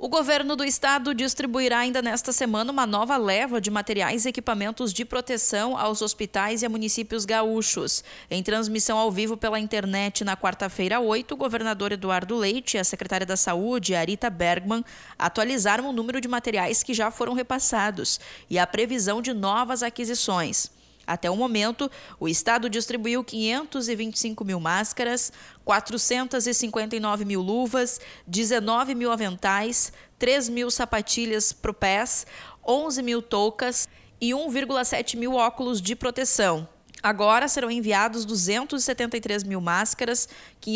O governo do estado distribuirá ainda nesta semana uma nova leva de materiais e equipamentos de proteção aos hospitais e a municípios gaúchos. Em transmissão ao vivo pela internet na quarta-feira 8, o governador Eduardo Leite e a secretária da Saúde, Arita Bergman, atualizaram o número de materiais que já foram repassados e a previsão de novas aquisições. Até o momento, o estado distribuiu 525 mil máscaras, 459 mil luvas, 19 mil aventais, 3 mil sapatilhas pro pés, 11 mil toucas e 1,7 mil óculos de proteção. Agora serão enviados 273 mil máscaras,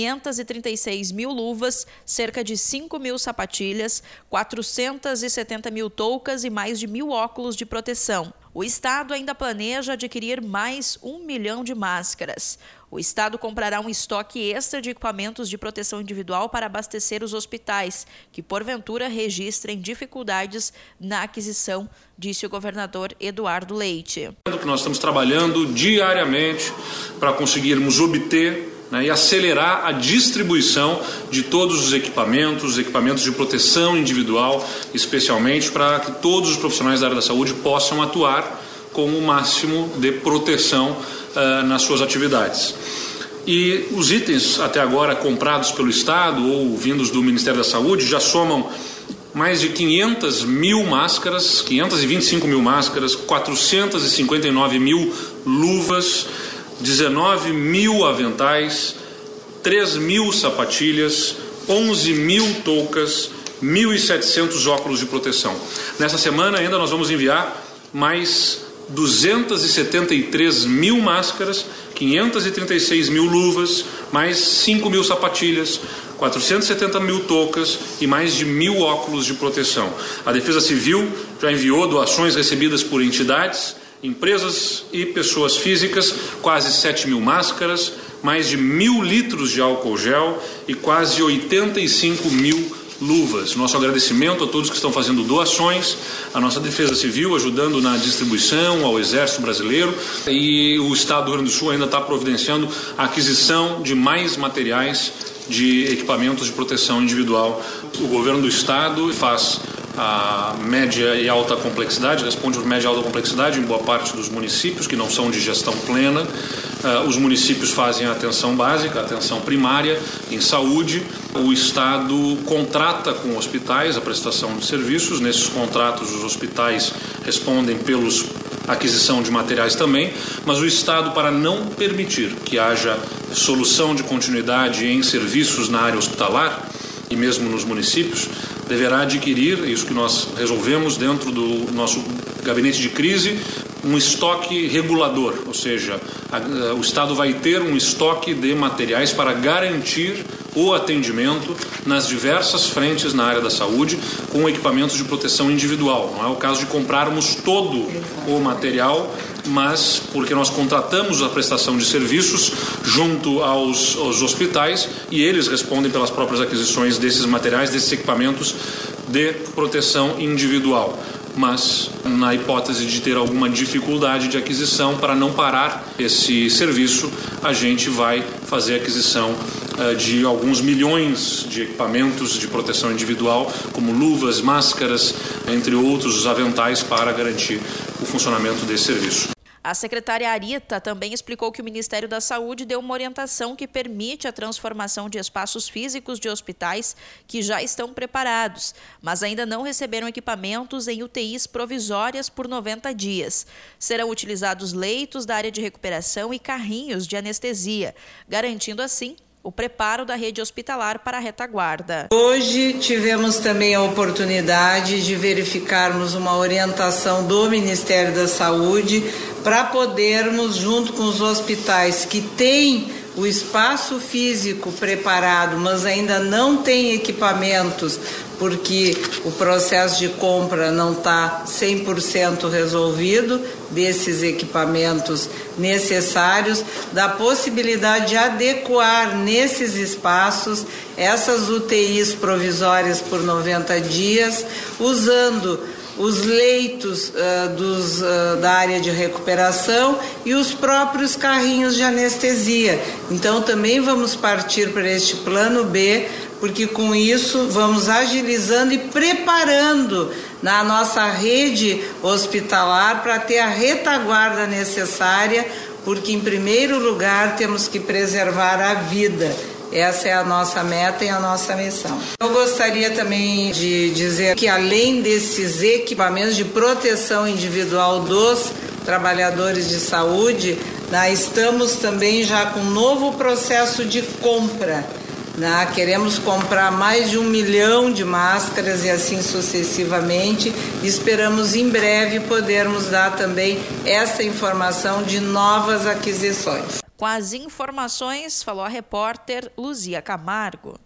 536 mil luvas, cerca de 5 mil sapatilhas, 470 mil toucas e mais de 1.000 óculos de proteção. O estado ainda planeja adquirir mais 1 milhão de máscaras. O estado comprará um estoque extra de equipamentos de proteção individual para abastecer os hospitais, que porventura registrem dificuldades na aquisição, disse o governador Eduardo Leite. Que nós estamos trabalhando diariamente para conseguirmos obter e acelerar a distribuição de todos os equipamentos de proteção individual, especialmente para que todos os profissionais da área da saúde possam atuar com o máximo de proteção nas suas atividades. E os itens até agora comprados pelo Estado ou vindos do Ministério da Saúde já somam mais de 500 mil máscaras, 525 mil máscaras, 459 mil luvas, 19 mil aventais, 3 mil sapatilhas, 11 mil toucas, 1.700 óculos de proteção. Nessa semana ainda nós vamos enviar mais 273 mil máscaras, 536 mil luvas, mais 5 mil sapatilhas, 470 mil toucas e mais de 1.000 óculos de proteção. A Defesa Civil já enviou doações recebidas por entidades, empresas e pessoas físicas, quase 7 mil máscaras, mais de 1.000 litros de álcool gel e quase 85 mil luvas. Nosso agradecimento a todos que estão fazendo doações, a nossa Defesa Civil ajudando na distribuição, ao Exército Brasileiro, e o Estado do Rio Grande do Sul ainda está providenciando a aquisição de mais materiais de equipamentos de proteção individual. O governo do Estado faz a média e alta complexidade, responde por média e alta complexidade em boa parte dos municípios que não são de gestão plena. Os municípios fazem a atenção básica, a atenção primária em saúde. O Estado contrata com hospitais a prestação de serviços. Nesses contratos, os hospitais respondem pelos aquisição de materiais também, mas o Estado, para não permitir que haja solução de continuidade em serviços na área hospitalar e mesmo nos municípios, deverá adquirir, isso que nós resolvemos dentro do nosso gabinete de crise, um estoque regulador, ou seja, o Estado vai ter um estoque de materiais para garantir o atendimento nas diversas frentes na área da saúde com equipamentos de proteção individual. Não é o caso de comprarmos todo o material, mas porque nós contratamos a prestação de serviços junto aos hospitais e eles respondem pelas próprias aquisições desses materiais, desses equipamentos de proteção individual. Mas na hipótese de ter alguma dificuldade de aquisição, para não parar esse serviço, a gente vai fazer a aquisição de alguns milhões de equipamentos de proteção individual, como luvas, máscaras, entre outros, os aventais, para garantir o funcionamento desse serviço. A secretária Arita também explicou que o Ministério da Saúde deu uma orientação que permite a transformação de espaços físicos de hospitais que já estão preparados, mas ainda não receberam equipamentos em UTIs provisórias por 90 dias. Serão utilizados leitos da área de recuperação e carrinhos de anestesia, garantindo assim o preparo da rede hospitalar para a retaguarda. Hoje tivemos também a oportunidade de verificarmos uma orientação do Ministério da Saúde para podermos, junto com os hospitais que têm o espaço físico preparado, mas ainda não tem equipamentos, porque o processo de compra não está 100% resolvido desses equipamentos necessários, da possibilidade de adequar nesses espaços essas UTIs provisórias por 90 dias, usando os leitos da área de recuperação e os próprios carrinhos de anestesia. Então também vamos partir para este plano B porque com isso vamos agilizando e preparando na nossa rede hospitalar para ter a retaguarda necessária, porque em primeiro lugar temos que preservar a vida. Essa é a nossa meta e a nossa missão. Eu gostaria também de dizer que além desses equipamentos de proteção individual dos trabalhadores de saúde, nós estamos também já com um novo processo de compra. Queremos comprar mais de 1 milhão de máscaras e assim sucessivamente. Esperamos em breve podermos dar também essa informação de novas aquisições. Com as informações, falou a repórter Luzia Camargo.